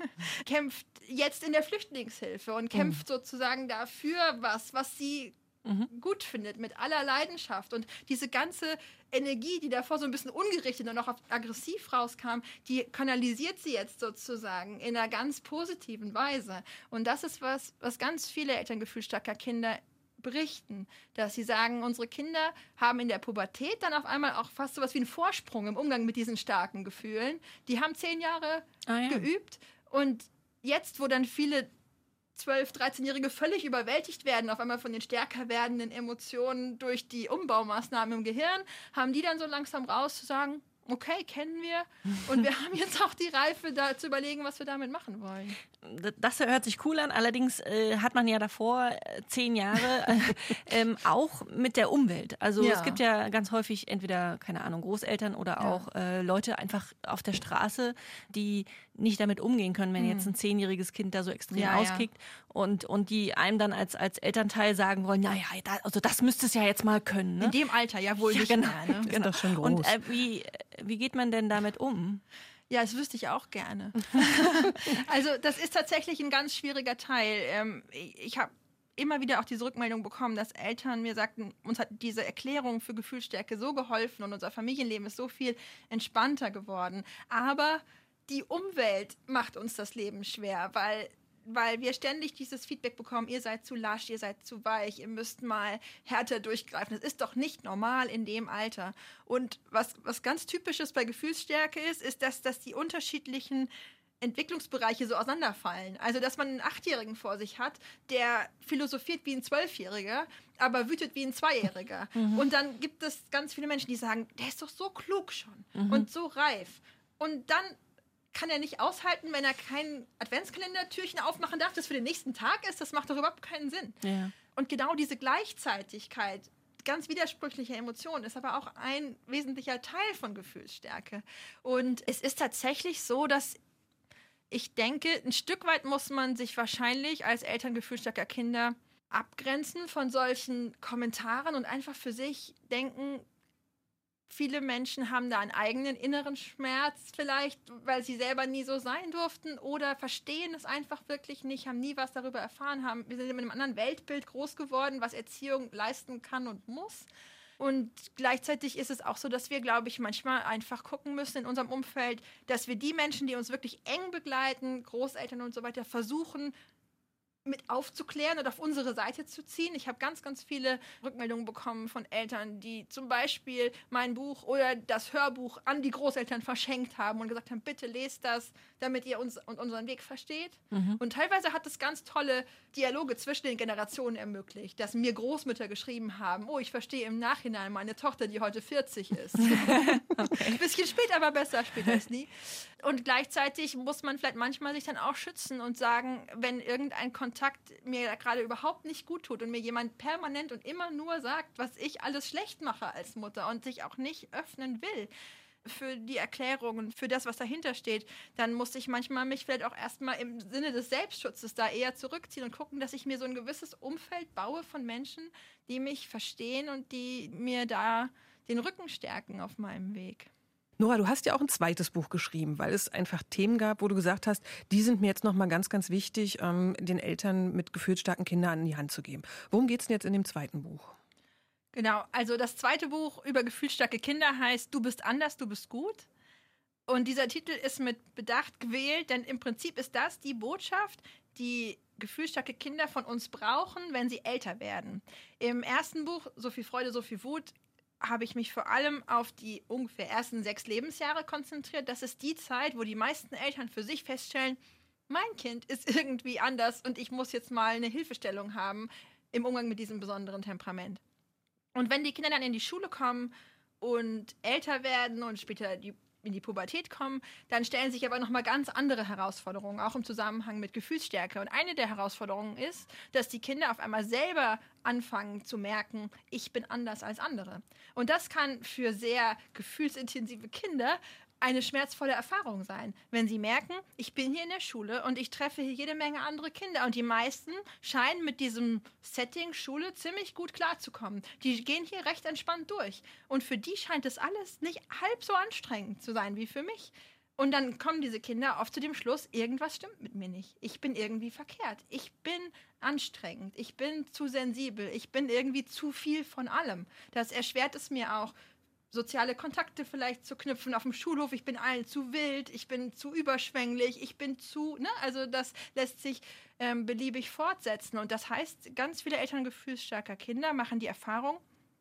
kämpft jetzt in der Flüchtlingshilfe und kämpft sozusagen dafür was sie gut findet, mit aller Leidenschaft. Und diese ganze Energie, die davor so ein bisschen ungerichtet und auch aggressiv rauskam, die kanalisiert sie jetzt sozusagen in einer ganz positiven Weise. Und das ist was ganz viele Eltern gefühlsstarker Kinder berichten, dass sie sagen, unsere Kinder haben in der Pubertät dann auf einmal auch fast so was wie einen Vorsprung im Umgang mit diesen starken Gefühlen. Die haben 10 Jahre geübt und jetzt, wo dann viele 12-, 13-Jährige völlig überwältigt werden, auf einmal von den stärker werdenden Emotionen durch die Umbaumaßnahmen im Gehirn, haben die dann so langsam raus zu sagen, okay, kennen wir und wir haben jetzt auch die Reife, da zu überlegen, was wir damit machen wollen. Das hört sich cool an, allerdings hat man ja davor 10 Jahre auch mit der Umwelt. Also es gibt ja ganz häufig entweder, keine Ahnung, Großeltern oder auch Leute einfach auf der Straße, die nicht damit umgehen können, wenn jetzt ein 10-jähriges Kind da so extrem auskickt und die einem dann als Elternteil sagen wollen, naja, also das müsste es ja jetzt mal können. Ne? In dem Alter ja wohl nicht genau, mehr. Ne? Ist doch schon groß. Und wie geht man denn damit um? Ja, das wüsste ich auch gerne. Also das ist tatsächlich ein ganz schwieriger Teil. Ich habe immer wieder auch diese Rückmeldung bekommen, dass Eltern mir sagten, uns hat diese Erklärung für Gefühlsstärke so geholfen und unser Familienleben ist so viel entspannter geworden. Aber die Umwelt macht uns das Leben schwer, weil wir ständig dieses Feedback bekommen, ihr seid zu lasch, ihr seid zu weich, ihr müsst mal härter durchgreifen. Das ist doch nicht normal in dem Alter. Und was ganz typisches bei Gefühlsstärke ist, dass die unterschiedlichen Entwicklungsbereiche so auseinanderfallen. Also, dass man einen 8-Jährigen vor sich hat, der philosophiert wie ein 12-Jähriger, aber wütet wie ein 2-Jähriger. Und dann gibt es ganz viele Menschen, die sagen, der ist doch so klug schon und so reif. Und dann kann er nicht aushalten, wenn er kein Adventskalendertürchen aufmachen darf, das für den nächsten Tag ist. Das macht doch überhaupt keinen Sinn. Ja. Und genau diese Gleichzeitigkeit, ganz widersprüchliche Emotionen, ist aber auch ein wesentlicher Teil von Gefühlsstärke. Und es ist tatsächlich so, dass ich denke, ein Stück weit muss man sich wahrscheinlich als Eltern gefühlsstarker Kinder abgrenzen von solchen Kommentaren und einfach für sich denken, viele Menschen haben da einen eigenen inneren Schmerz vielleicht, weil sie selber nie so sein durften oder verstehen es einfach wirklich nicht, haben nie was darüber erfahren, wir sind mit einem anderen Weltbild groß geworden, was Erziehung leisten kann und muss. Und gleichzeitig ist es auch so, dass wir, glaube ich, manchmal einfach gucken müssen in unserem Umfeld, dass wir die Menschen, die uns wirklich eng begleiten, Großeltern und so weiter, versuchen mit aufzuklären und auf unsere Seite zu ziehen. Ich habe ganz, ganz viele Rückmeldungen bekommen von Eltern, die zum Beispiel mein Buch oder das Hörbuch an die Großeltern verschenkt haben und gesagt haben, bitte lest das, damit ihr uns und unseren Weg versteht. Und teilweise hat es ganz tolle Dialoge zwischen den Generationen ermöglicht, dass mir Großmütter geschrieben haben, oh, ich verstehe im Nachhinein meine Tochter, die heute 40 ist. Ein bisschen spät, aber besser spät als nie. Und gleichzeitig muss man vielleicht manchmal sich dann auch schützen und sagen, wenn irgendein Kontakt mir gerade überhaupt nicht gut tut und mir jemand permanent und immer nur sagt, was ich alles schlecht mache als Mutter und sich auch nicht öffnen will für die Erklärungen, für das, was dahinter steht, dann muss ich manchmal mich vielleicht auch erstmal im Sinne des Selbstschutzes da eher zurückziehen und gucken, dass ich mir so ein gewisses Umfeld baue von Menschen, die mich verstehen und die mir da den Rücken stärken auf meinem Weg. Nora, du hast ja auch ein zweites Buch geschrieben, weil es einfach Themen gab, wo du gesagt hast, die sind mir jetzt nochmal ganz, ganz wichtig, den Eltern mit gefühlsstarken Kindern an die Hand zu geben. Worum geht es denn jetzt in dem zweiten Buch? Genau, also das zweite Buch über gefühlsstarke Kinder heißt Du bist anders, du bist gut. Und dieser Titel ist mit Bedacht gewählt, denn im Prinzip ist das die Botschaft, die gefühlsstarke Kinder von uns brauchen, wenn sie älter werden. Im ersten Buch, So viel Freude, so viel Wut, habe ich mich vor allem auf die ungefähr ersten 6 Lebensjahre konzentriert. Das ist die Zeit, wo die meisten Eltern für sich feststellen, mein Kind ist irgendwie anders und ich muss jetzt mal eine Hilfestellung haben im Umgang mit diesem besonderen Temperament. Und wenn die Kinder dann in die Schule kommen und älter werden und später in die Pubertät kommen, dann stellen sich aber nochmal ganz andere Herausforderungen, auch im Zusammenhang mit Gefühlsstärke. Und eine der Herausforderungen ist, dass die Kinder auf einmal selber anfangen zu merken, ich bin anders als andere. Und das kann für sehr gefühlsintensive Kinder eine schmerzvolle Erfahrung sein, wenn sie merken, ich bin hier in der Schule und ich treffe hier jede Menge andere Kinder und die meisten scheinen mit diesem Setting Schule ziemlich gut klarzukommen. Die gehen hier recht entspannt durch und für die scheint es alles nicht halb so anstrengend zu sein wie für mich. Und dann kommen diese Kinder oft zu dem Schluss, irgendwas stimmt mit mir nicht. Ich bin irgendwie verkehrt. Ich bin anstrengend. Ich bin zu sensibel. Ich bin irgendwie zu viel von allem. Das erschwert es mir auch, soziale Kontakte vielleicht zu knüpfen auf dem Schulhof. Ich bin allen zu wild, ich bin zu überschwänglich, ich bin zu, also das lässt sich beliebig fortsetzen. Und das heißt, ganz viele Eltern gefühlsstarker Kinder machen die Erfahrung,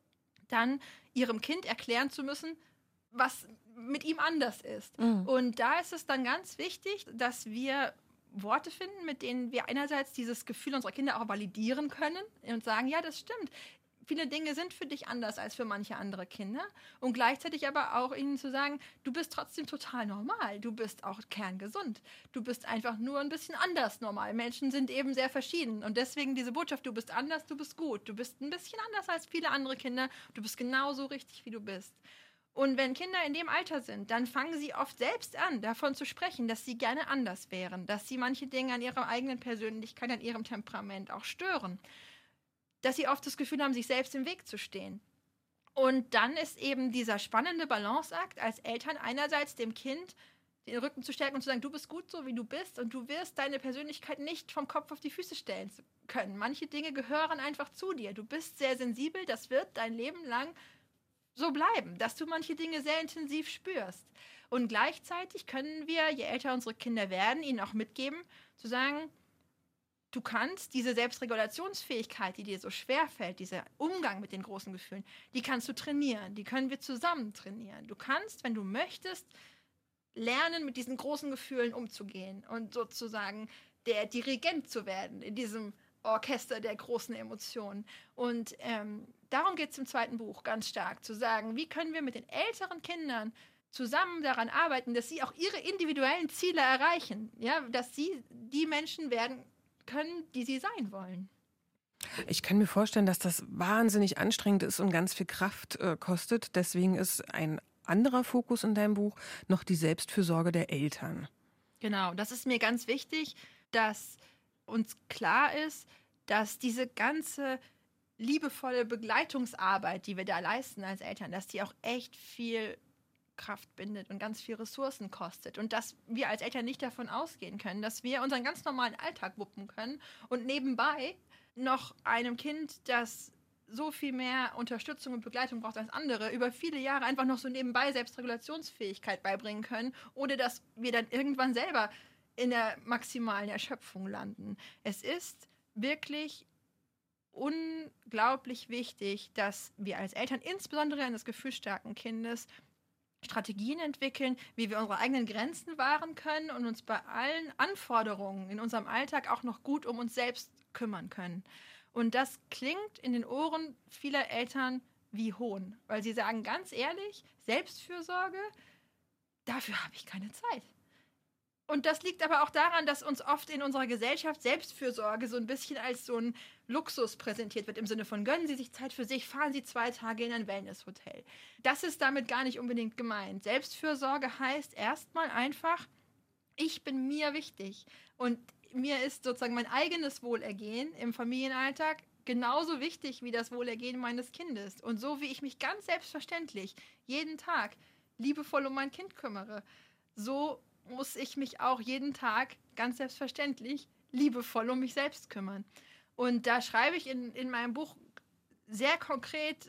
dann ihrem Kind erklären zu müssen, was mit ihm anders ist. Und da ist es dann ganz wichtig, dass wir Worte finden, mit denen wir einerseits dieses Gefühl unserer Kinder auch validieren können und sagen, ja, das stimmt. Viele Dinge sind für dich anders als für manche andere Kinder und gleichzeitig aber auch ihnen zu sagen, du bist trotzdem total normal, du bist auch kerngesund, du bist einfach nur ein bisschen anders normal. Menschen sind eben sehr verschieden und deswegen diese Botschaft, du bist anders, du bist gut, du bist ein bisschen anders als viele andere Kinder, du bist genauso richtig, wie du bist. Und wenn Kinder in dem Alter sind, dann fangen sie oft selbst an, davon zu sprechen, dass sie gerne anders wären, dass sie manche Dinge an ihrer eigenen Persönlichkeit, an ihrem Temperament auch stören. Dass sie oft das Gefühl haben, sich selbst im Weg zu stehen. Und dann ist eben dieser spannende Balanceakt als Eltern einerseits dem Kind den Rücken zu stärken und zu sagen, du bist gut so, wie du bist und du wirst deine Persönlichkeit nicht vom Kopf auf die Füße stellen können. Manche Dinge gehören einfach zu dir. Du bist sehr sensibel, das wird dein Leben lang so bleiben, dass du manche Dinge sehr intensiv spürst. Und gleichzeitig können wir, je älter unsere Kinder werden, ihnen auch mitgeben, zu sagen, du kannst diese Selbstregulationsfähigkeit, die dir so schwer fällt, dieser Umgang mit den großen Gefühlen, die kannst du trainieren, die können wir zusammen trainieren. Du kannst, wenn du möchtest, lernen, mit diesen großen Gefühlen umzugehen und sozusagen der Dirigent zu werden in diesem Orchester der großen Emotionen. Und darum geht es im zweiten Buch ganz stark, zu sagen, wie können wir mit den älteren Kindern zusammen daran arbeiten, dass sie auch ihre individuellen Ziele erreichen, ja, dass sie die Menschen werden können, die sie sein wollen. Ich kann mir vorstellen, dass das wahnsinnig anstrengend ist und ganz viel Kraft kostet. Deswegen ist ein anderer Fokus in deinem Buch noch die Selbstfürsorge der Eltern. Genau, das ist mir ganz wichtig, dass uns klar ist, dass diese ganze liebevolle Begleitungsarbeit, die wir da leisten als Eltern, dass die auch echt viel Kraft bindet und ganz viel Ressourcen kostet und dass wir als Eltern nicht davon ausgehen können, dass wir unseren ganz normalen Alltag wuppen können und nebenbei noch einem Kind, das so viel mehr Unterstützung und Begleitung braucht als andere, über viele Jahre einfach noch so nebenbei Selbstregulationsfähigkeit beibringen können, ohne dass wir dann irgendwann selber in der maximalen Erschöpfung landen. Es ist wirklich unglaublich wichtig, dass wir als Eltern, insbesondere eines gefühlsstarken Kindes, Strategien entwickeln, wie wir unsere eigenen Grenzen wahren können und uns bei allen Anforderungen in unserem Alltag auch noch gut um uns selbst kümmern können. Und das klingt in den Ohren vieler Eltern wie Hohn, weil sie sagen ganz ehrlich, Selbstfürsorge, dafür habe ich keine Zeit. Und das liegt aber auch daran, dass uns oft in unserer Gesellschaft Selbstfürsorge so ein bisschen als so ein Luxus präsentiert wird, im Sinne von, gönnen Sie sich Zeit für sich, fahren Sie 2 Tage in ein Wellnesshotel. Das ist damit gar nicht unbedingt gemeint. Selbstfürsorge heißt erstmal einfach, ich bin mir wichtig und mir ist sozusagen mein eigenes Wohlergehen im Familienalltag genauso wichtig wie das Wohlergehen meines Kindes. Und so wie ich mich ganz selbstverständlich jeden Tag liebevoll um mein Kind kümmere, so muss ich mich auch jeden Tag ganz selbstverständlich liebevoll um mich selbst kümmern. Und da schreibe ich in meinem Buch sehr konkret,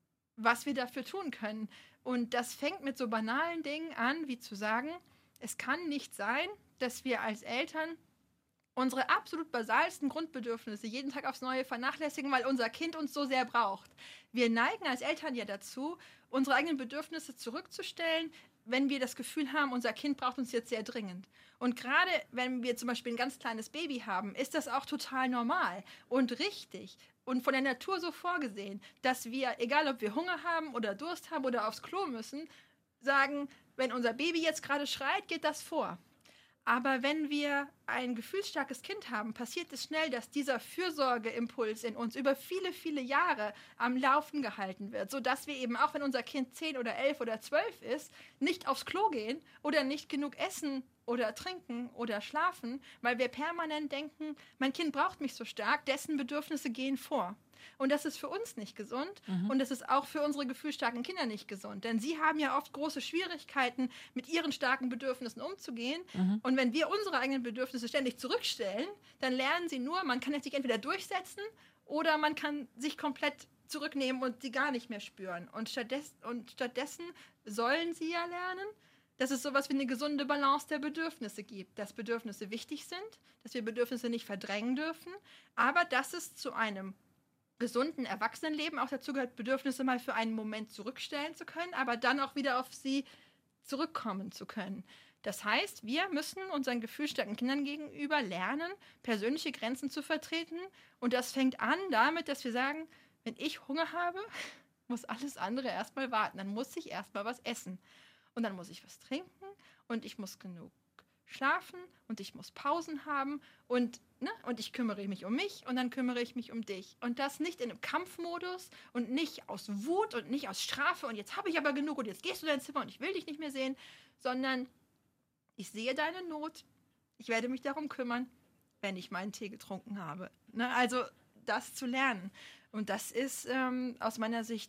was wir dafür tun können. Und das fängt mit so banalen Dingen an, wie zu sagen, es kann nicht sein, dass wir als Eltern unsere absolut basalsten Grundbedürfnisse jeden Tag aufs Neue vernachlässigen, weil unser Kind uns so sehr braucht. Wir neigen als Eltern ja dazu, unsere eigenen Bedürfnisse zurückzustellen, wenn wir das Gefühl haben, unser Kind braucht uns jetzt sehr dringend. Und gerade wenn wir zum Beispiel ein ganz kleines Baby haben, ist das auch total normal und richtig und von der Natur so vorgesehen, dass wir, egal ob wir Hunger haben oder Durst haben oder aufs Klo müssen, sagen, wenn unser Baby jetzt gerade schreit, geht das vor. Aber wenn wir ein gefühlsstarkes Kind haben, passiert es schnell, dass dieser Fürsorgeimpuls in uns über viele, viele Jahre am Laufen gehalten wird, sodass wir eben auch, wenn unser Kind 10 oder 11 oder 12 ist, nicht aufs Klo gehen oder nicht genug essen oder trinken oder schlafen, weil wir permanent denken, mein Kind braucht mich so stark, dessen Bedürfnisse gehen vor. Und das ist für uns nicht gesund und das ist auch für unsere gefühlsstarken Kinder nicht gesund. Denn sie haben ja oft große Schwierigkeiten, mit ihren starken Bedürfnissen umzugehen. Und wenn wir unsere eigenen Bedürfnisse ständig zurückstellen, dann lernen sie nur, man kann sich entweder durchsetzen oder man kann sich komplett zurücknehmen und sie gar nicht mehr spüren. Und stattdessen sollen sie ja lernen, dass es sowas wie eine gesunde Balance der Bedürfnisse gibt. Dass Bedürfnisse wichtig sind, dass wir Bedürfnisse nicht verdrängen dürfen, aber dass es zu einem gesunden Erwachsenenleben auch dazu gehört, Bedürfnisse mal für einen Moment zurückstellen zu können, aber dann auch wieder auf sie zurückkommen zu können. Das heißt, wir müssen unseren gefühlsstarken Kindern gegenüber lernen, persönliche Grenzen zu vertreten. Und das fängt an damit, dass wir sagen, wenn ich Hunger habe, muss alles andere erstmal warten. Dann muss ich erstmal was essen. Und dann muss ich was trinken und ich muss genug schlafen und ich muss Pausen haben und ich kümmere mich um mich und dann kümmere ich mich um dich. Und das nicht in einem Kampfmodus und nicht aus Wut und nicht aus Strafe und jetzt habe ich aber genug und jetzt gehst du in dein Zimmer und ich will dich nicht mehr sehen, sondern ich sehe deine Not, ich werde mich darum kümmern, wenn ich meinen Tee getrunken habe. Also das zu lernen. Und das ist aus meiner Sicht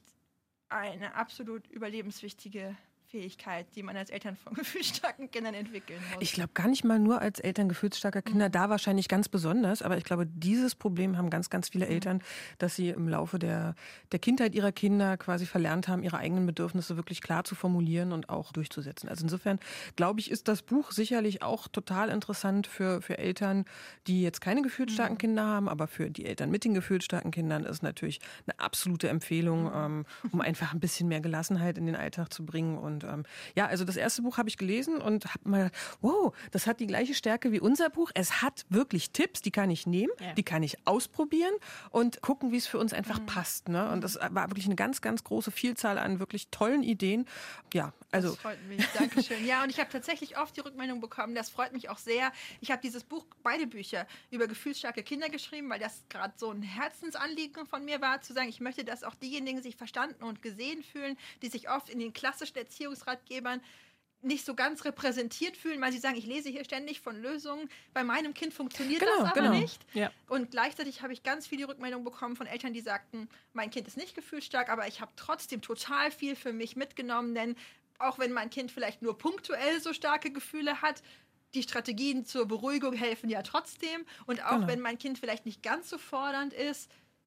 eine absolut überlebenswichtige Fähigkeit, die man als Eltern von gefühlsstarken Kindern entwickeln muss. Ich glaube gar nicht mal nur als Eltern gefühlsstarker Kinder, da wahrscheinlich ganz besonders, aber ich glaube, dieses Problem haben ganz, ganz viele Eltern, dass sie im Laufe der Kindheit ihrer Kinder quasi verlernt haben, ihre eigenen Bedürfnisse wirklich klar zu formulieren und auch durchzusetzen. Also insofern, glaube ich, ist das Buch sicherlich auch total interessant für Eltern, die jetzt keine gefühlsstarken Kinder haben, aber für die Eltern mit den gefühlsstarken Kindern ist natürlich eine absolute Empfehlung, um einfach ein bisschen mehr Gelassenheit in den Alltag zu bringen. Und also das erste Buch habe ich gelesen und habe mal, wow, das hat die gleiche Stärke wie unser Buch. Es hat wirklich Tipps, die kann ich nehmen, die kann ich ausprobieren und gucken, wie es für uns einfach passt. Ne? Und das war wirklich eine ganz, ganz große Vielzahl an wirklich tollen Ideen. Ja, also. Das freut mich, Dankeschön. Ja, und ich habe tatsächlich oft die Rückmeldung bekommen, das freut mich auch sehr. Ich habe dieses Buch, beide Bücher, über gefühlsstarke Kinder geschrieben, weil das gerade so ein Herzensanliegen von mir war, zu sagen, ich möchte, dass auch diejenigen sich verstanden und gesehen fühlen, die sich oft in den klassischen Erziehungsratgebern nicht so ganz repräsentiert fühlen, weil sie sagen, ich lese hier ständig von Lösungen. Bei meinem Kind funktioniert das aber nicht. Ja. Und gleichzeitig habe ich ganz viele Rückmeldungen bekommen von Eltern, die sagten, mein Kind ist nicht gefühlsstark, aber ich habe trotzdem total viel für mich mitgenommen, denn auch wenn mein Kind vielleicht nur punktuell so starke Gefühle hat, die Strategien zur Beruhigung helfen ja trotzdem. Und auch wenn mein Kind vielleicht nicht ganz so fordernd ist,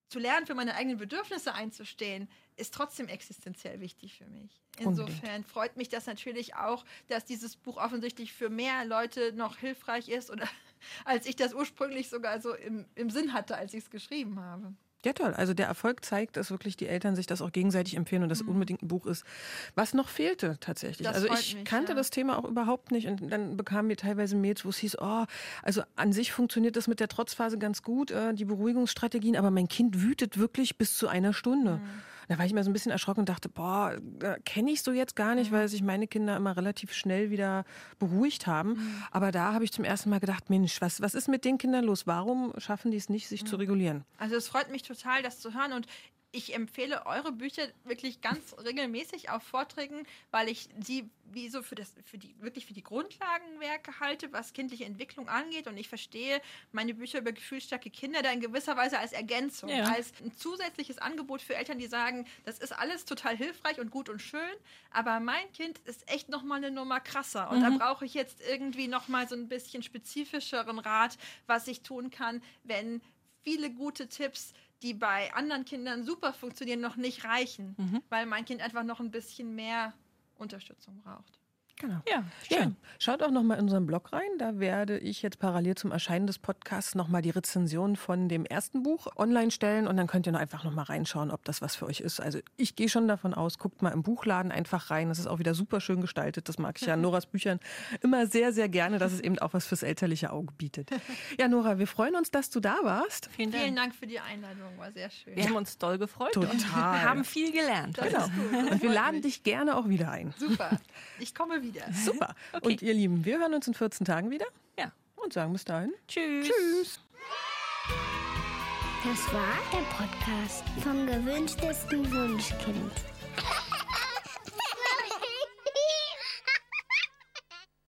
zu lernen, für meine eigenen Bedürfnisse einzustehen, ist trotzdem existenziell wichtig für mich. Insofern freut mich das natürlich auch, dass dieses Buch offensichtlich für mehr Leute noch hilfreich ist oder als ich das ursprünglich sogar so im Sinn hatte, als ich es geschrieben habe. Ja, toll. Also der Erfolg zeigt, dass wirklich die Eltern sich das auch gegenseitig empfehlen und das unbedingt ein Buch ist, was noch fehlte tatsächlich. Das also freut ich mich, kannte das Thema auch überhaupt nicht und dann bekamen wir teilweise Mails, wo es hieß, also an sich funktioniert das mit der Trotzphase ganz gut, die Beruhigungsstrategien, aber mein Kind wütet wirklich bis zu einer Stunde. Da war ich mir so ein bisschen erschrocken und dachte, kenne ich so jetzt gar nicht, weil sich meine Kinder immer relativ schnell wieder beruhigt haben. Aber da habe ich zum ersten Mal gedacht, Mensch, was ist mit den Kindern los? Warum schaffen die es nicht, sich zu regulieren? Also es freut mich total, das zu hören und ich empfehle eure Bücher wirklich ganz regelmäßig auf Vorträgen, weil ich sie wie so für die Grundlagenwerke halte, was kindliche Entwicklung angeht. Und ich verstehe meine Bücher über gefühlsstarke Kinder da in gewisser Weise als Ergänzung, als ein zusätzliches Angebot für Eltern, die sagen, das ist alles total hilfreich und gut und schön, aber mein Kind ist echt nochmal eine Nummer krasser. Und da brauche ich jetzt irgendwie nochmal so ein bisschen spezifischeren Rat, was ich tun kann, wenn viele gute Tipps, die bei anderen Kindern super funktionieren, noch nicht reichen, weil mein Kind einfach noch ein bisschen mehr Unterstützung braucht. Genau. Ja, schön. Schaut auch nochmal in unseren Blog rein. Da werde ich jetzt parallel zum Erscheinen des Podcasts nochmal die Rezension von dem ersten Buch online stellen und dann könnt ihr einfach nochmal reinschauen, ob das was für euch ist. Also ich gehe schon davon aus, guckt mal im Buchladen einfach rein. Das ist auch wieder super schön gestaltet. Das mag ich ja an Noras Büchern immer sehr, sehr gerne, dass es eben auch was fürs elterliche Auge bietet. Ja, Nora, wir freuen uns, dass du da warst. Vielen Dank für die Einladung, war sehr schön. Wir haben uns doll gefreut Total. und haben viel gelernt. Das ist gut. Und wir laden dich gerne auch wieder ein. Super, ich komme wieder. Super. Okay. Und ihr Lieben, wir hören uns in 14 Tagen wieder. Ja. Und sagen bis dahin. Tschüss. Tschüss. Das war der Podcast vom gewünschtesten Wunschkind.